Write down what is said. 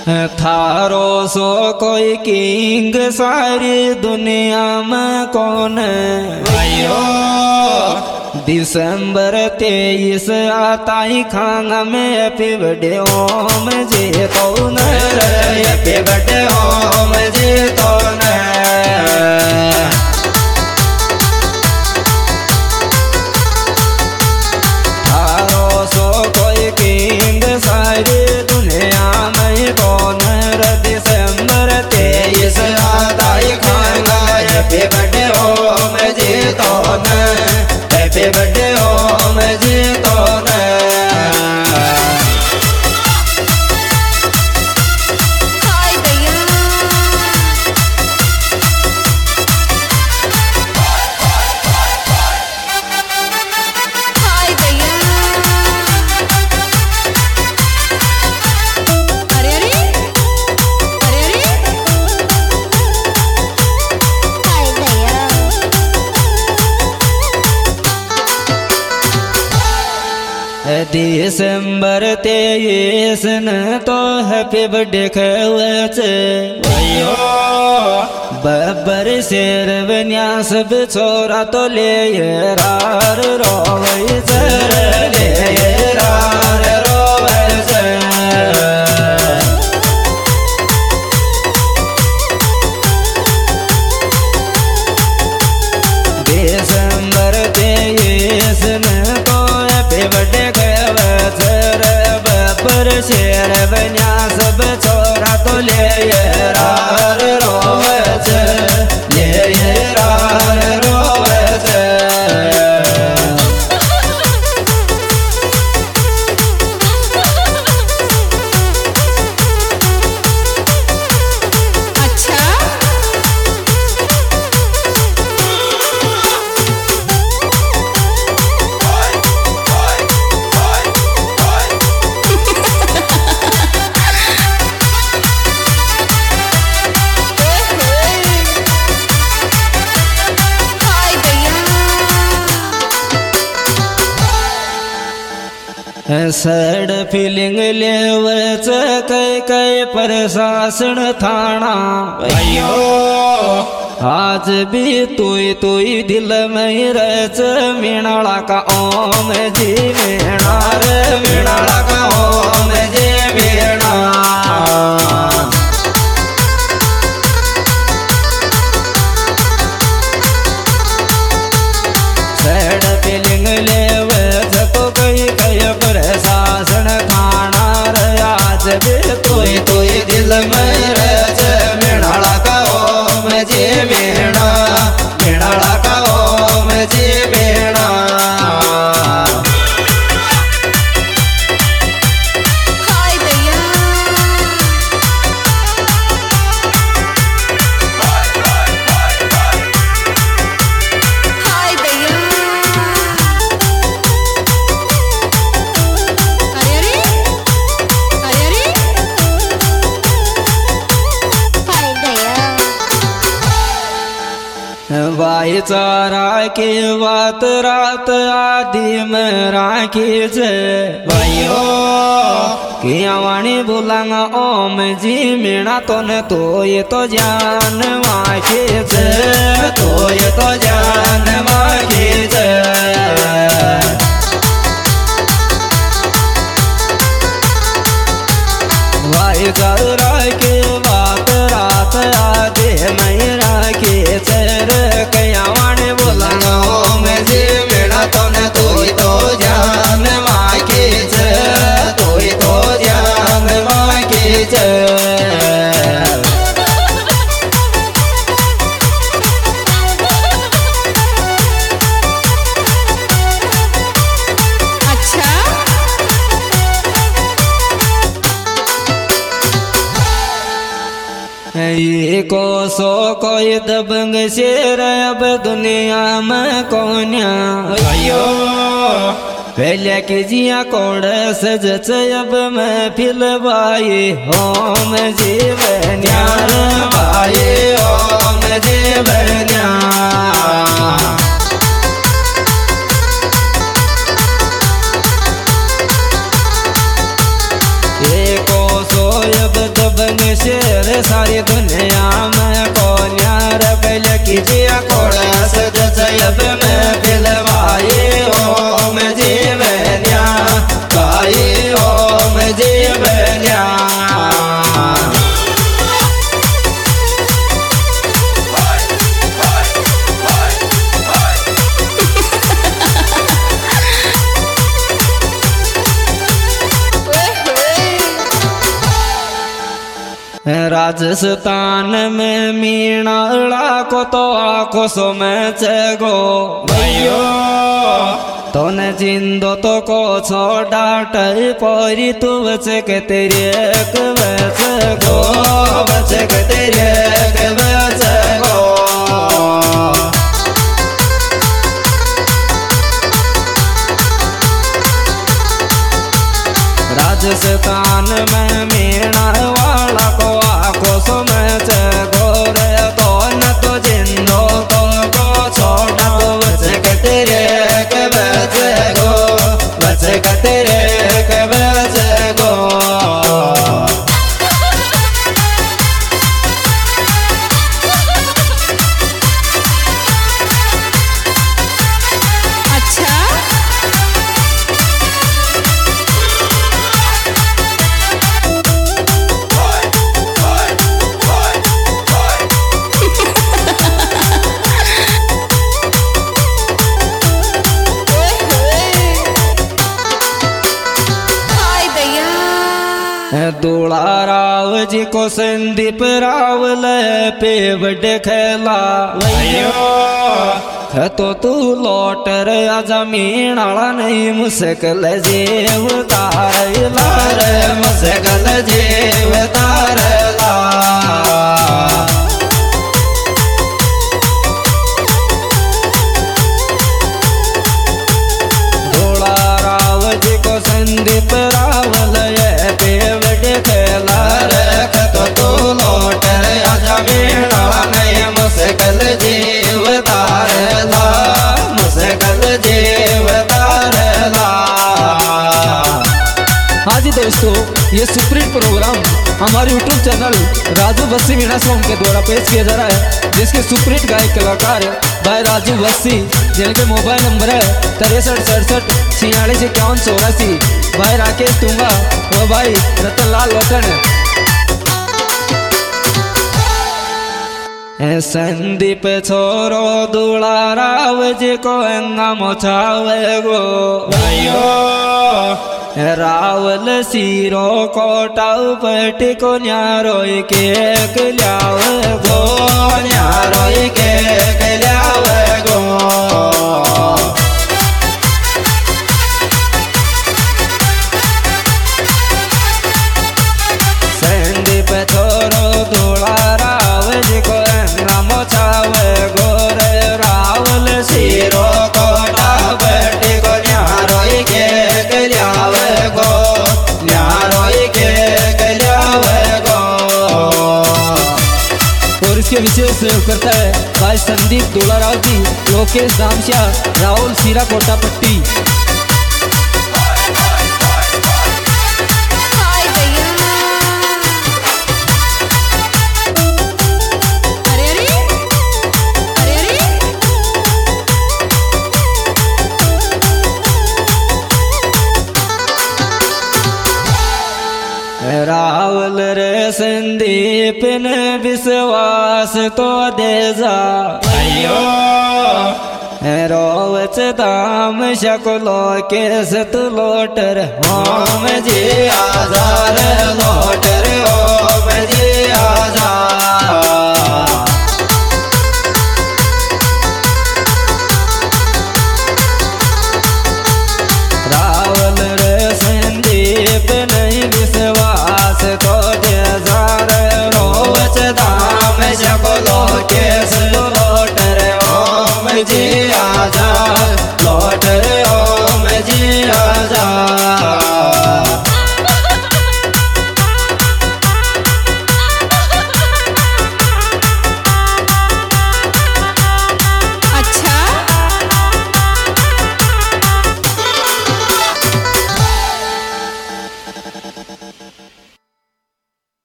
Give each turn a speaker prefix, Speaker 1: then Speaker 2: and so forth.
Speaker 1: थारो सो कोई किंग सारी दुनिया में कौन भाइयो। दिसंबर 23 आता ही खाना में हैप्पी बर्थडे ओम जी कौन हैप्पी बर्थडे ओम जी कौन। थारो सो कोई किंग सारी दुनिया में कौन। दिसंबर 23 आता ही खाना हैप्पी बर्थडे ओम जी कौन। हैप्पी बर्थडे ओम जी कौन।
Speaker 2: हाय भैया हाय भैया अरे अरे अरे अरे हाय भैया
Speaker 1: दिसंबर 23 न तो हैप्पी बर्थडे कहवे भैयो। बब्बर शेर बनिया सब छोरा तो ले रार रोवे ले रार रोवे दिसंबर 23 न तो हैप्पी बर्थडे बब्बर शेर बनिया सब छोरा तो ले रार रोवे ले रार रोवे।
Speaker 2: अच्छा हाय भैया
Speaker 1: सड फीलिंग लेवच कई कई प्रशासन थाना भैयो। आज भी तुई दिल में रच मीणाला का ओम जी मीणा रे मीणाला का ओम जी मीणा। सैड फीलिंग लेवच तो कई कई प्रशासन थाना रे। आज भी तुई दिल में रच मीणाला का ओम जी मीणा मीणाला का ओम जी मीणा।
Speaker 2: हाय भैया हाय भैया अरे अरे अरे अरे हाय भैया
Speaker 1: भाईचारा की बात रात आदि में राखी छे भाइयो। किया वाणी बोलांगा ओम जी मीणा तो न तो ये तो जान वाखी छे तो ये तो जान वाखी छे। भाईचारा की बात रात आदि में राखी छे। कया वाणी बोलांगा ओम जी मीणा तो न तो जान वाखी छे तो जान वाखी छे।
Speaker 2: अच्छा
Speaker 1: ये को सो कोई दबंग शेर अब दुनिया में कौनिया भैयो। पहले की जिया कोड़ सजच अब मैं फिलवाई ओम जीवन्या भाई ओम जीवन्या। एको सोयब दब सारी दुनिया में कोन्यार पहल कीजिए कोड़स जब में पिलवाई ओम जीवन्या गाई ओम जीवन्या। राजस्थान में मीणाड़ा को तो आँखों सो में चगो भैयो तो न जिंदो तो को छोड़ा टई परी तू बचे के तेरे बचे गो बचे के तेरे बचे गो। राजस्थान में मीणा वाला को आँखों सो में गोरे तो न तो जिंदो तो को छोड़ा तो बचे के तेरे के बचे गो बचे के तेरे के बचे गो। दूल्हा राव जी को संदीप रावल पे बड़े खेला भैयो तो तू लौटर आजा मीणाला नहीं मुश्किल जीव तार लार मुश्किल जीव तार ला। दूल्हा राव जी को संदीप रावल पे बड़े खेला रख तो तू लौट आजा मीणाला नहीं मुश्किल जीव तारला मुश्किल जीव तारला। हाँ जी दोस्तों, ये सुप्रीम प्रोग्राम हमारे YouTube channel Raju Bassi Meena song के द्वारा पेश किया जा रहा है, जिसके सुप्रीम गायक कलाकार भाई राजू बस्सी, जिनके मोबाइल नंबर है 6367465184। भाई राकेश तुंगा व भाई रतनलाल वतन। संदीप छोरो दूल्हा राव जी को अंगा मोछावे गो भैयो रावल सीरो कोटाऊ पटी को न्यारो के ल्याव गो न्यारो के ल्याव गो। संदीप छोरो दूल्हा राव जी को अंगा मोछावे गोरे रावल सीरो कोटाऊ पटी को न्यारो के ल्याव गो न्यारो के ल्याव गो। और इसके विशेष सहयोग करता है भाई संदीप दूल्हा राव जी, लोकेश दामशाह, राहुल सीरा कोटापट्टी। रावल रे संदीप ने विश्वास तो दे जा भैयो रोवच दाम शकुलो के सत लोटर होम जी आजार लोट